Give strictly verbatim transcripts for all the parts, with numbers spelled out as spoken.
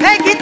ఏ గీత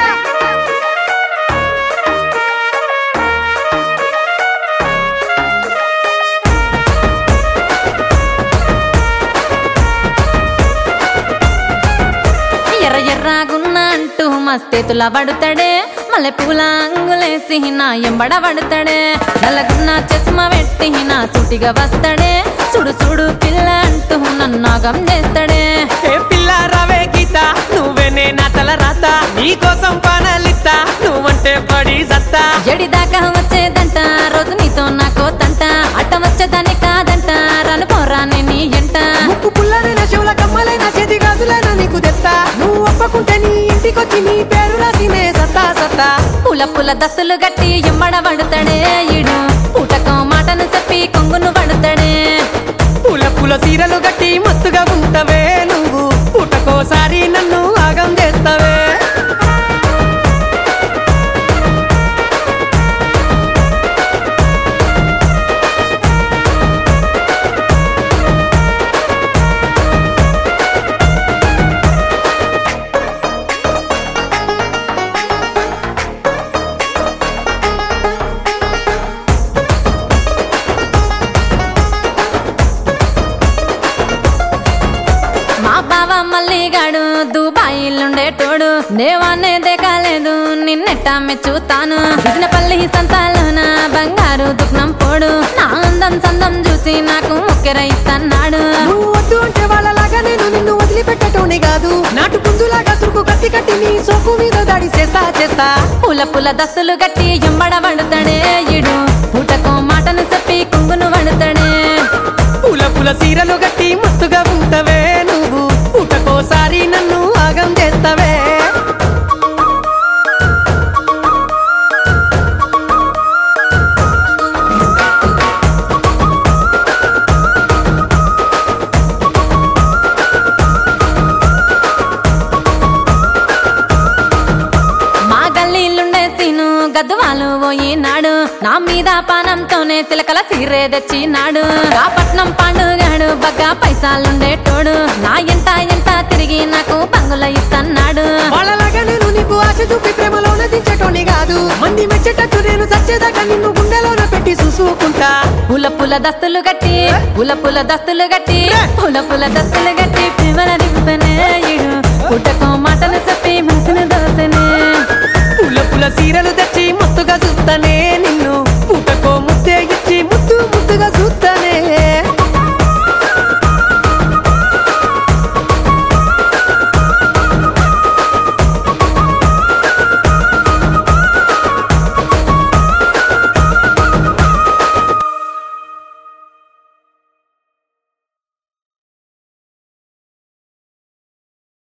ఎర్ర ఎర్రాగున్న అంటూ మస్తేతుల పడుతాడే మల్లె పూల అంగులేసి నా ఎంబడ పడుతాడే నల్లగున్న చస్మా పెట్టి నా సూటిగా వస్తాడే సుడు సుడు పిల్ల అంటూ నన్నాగం చేస్తాడే. ఏ పిల్ల రావే గీత నువ్వేనే నా తల రాత నీకోసం పానాలిత్తా నువ్వంటే పడి సత్తా. ఎడిదాకా వచ్చేదంట రోజు నీతో నాకో తంట అట్ట వచ్చేదాన్ని కాదంట రాను పోరాని నీ ఎంట. ముక్కు పుల్లనైన చెవుల కమ్మలైన చేతి గాజులైన నీకు తెత్తా నువ్వు ఒప్పకుంటే నీ ఇంటికొచ్చి నీ పేరు రాసినే సత్తా సత్తా. పుల పుల దస్తులు గట్టి ఎంబడ పడుతాడే ఇడు ఊటకం మాటను చెప్పి కొంగును పడుతాడే. పుల పుల సీరలు గట్టి మస్తుగా ఉంటవే నువ్వు పుటకోసారి నన్ను ఆగం చేస్తావే. మా బావ మల్లిగాడు దుబాయిలుండేటోడు దేవానేదే కాలేదు నిన్నెట్ట మెచ్చుతాను పల్లి సంతాలోన బంగారు దుఃఖం పోడు నా అందం సందం చూసి నాకు ముక్కెర ఇస్తన్నాడు. నువ్వు వద్దు అంటే వాళ్ళలాగా నేను నిన్ను వదిలిపెట్టటోనే కాదు నాటు పుంజులాగా తురుకు కత్తి కట్టి నీ సోకు మీద దాడి చేస్తా చేస్తా. పుల పుల దస్తులు గట్టి ఎంబడ పడుతాడే ఇడు ఊటకో మాటను చెప్పి కొంగును పడుతాడే. పుల పుల సీరలు గట్టి మస్తుగా ఉంటవే నువ్వు పుటకోసారి నన్ను ఆగం చేస్తావే. మా గల్లీలుండే సీను గద్దువాలు పోయినాడు నా మీద పానంతోనే చిలకల సీరే తెచ్చినాడు. ఆ పట్నం పాండుగాడు బగ్గా పైసాలుండేటోడు నా ఎంత ఎంత తిరిగి నాకు బంగుల ఇస్తన్నాడు. వాళ్ళలాగా నేను నీకు ఆశ చూపి ప్రేమలోన దించటోని కాదు మంది మెచ్చేటట్టు నేను సచ్చేదాకా నిన్ను గుండెలోన పెట్టి చూసుకుంటా. పుల పుల దస్తులు గట్టి పుల పుల దస్తులు గట్టి పుల పుల దస్తులు గట్టి ప్రేమల దింపనే ఇడు పుట్టకో మాటలు చెప్పి మనసును దోసనే. పుల పుల సీరలు తెచ్చి మస్తుగా చూస్తానే